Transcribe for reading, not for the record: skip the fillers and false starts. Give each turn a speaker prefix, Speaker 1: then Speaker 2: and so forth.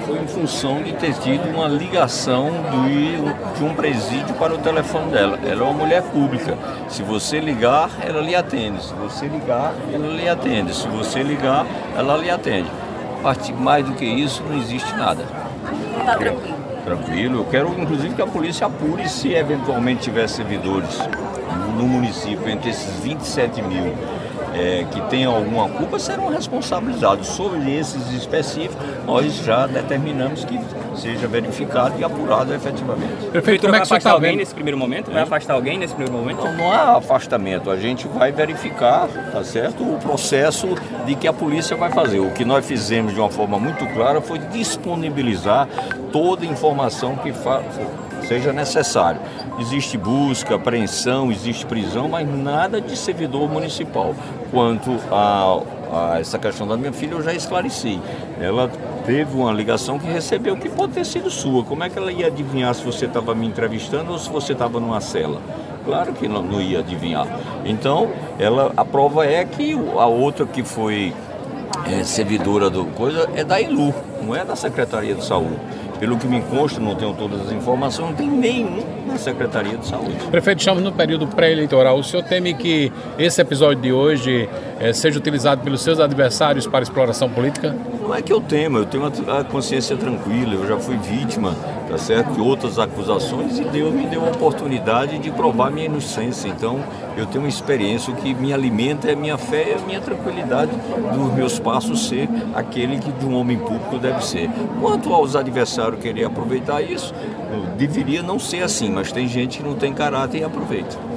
Speaker 1: foi em função de ter tido uma ligação de um presídio para o telefone dela. Ela é uma mulher pública. Se você ligar, ela lhe atende. Se você ligar, ela lhe atende. Se você ligar, ela lhe atende. Mais do que isso, não existe nada.
Speaker 2: Está tranquilo.
Speaker 1: Tranquilo. Eu quero, inclusive, que a polícia apure se eventualmente tiver servidores no município, entre esses 27 mil que tenham alguma culpa, serão responsabilizados. Sobre esses específicos, nós já determinamos que seja verificado e apurado efetivamente.
Speaker 3: Prefeito,
Speaker 4: vai afastar alguém nesse primeiro momento? Vai afastar alguém nesse primeiro momento?
Speaker 1: Não há afastamento, a gente vai verificar, tá certo, o processo de que a polícia vai fazer. O que nós fizemos de uma forma muito clara foi disponibilizar toda a informação que seja necessário. Existe busca, apreensão, existe prisão, mas nada de servidor municipal. Quanto a essa questão da minha filha, eu já esclareci. Ela teve uma ligação que recebeu que pode ter sido sua. Como é que ela ia adivinhar se você estava me entrevistando ou se você estava numa cela? Claro que não ia adivinhar. Então, a prova é que a outra que foi servidora do coisa é da ILU, não é da Secretaria de Saúde. Pelo que me consta, não tenho todas as informações, não tem nenhum na Secretaria de Saúde.
Speaker 3: Prefeito, estamos no período pré-eleitoral. O senhor teme que esse episódio de hoje seja utilizado pelos seus adversários para exploração política?
Speaker 1: Não é que eu tenho a consciência tranquila, eu já fui vítima, tá certo, de outras acusações e Deus me deu a oportunidade de provar minha inocência. Então, eu tenho uma experiência, o que me alimenta é a minha fé e a minha tranquilidade dos meus passos ser aquele que de um homem público deve ser. Quanto aos adversários querer aproveitar isso, deveria não ser assim, mas tem gente que não tem caráter e aproveita.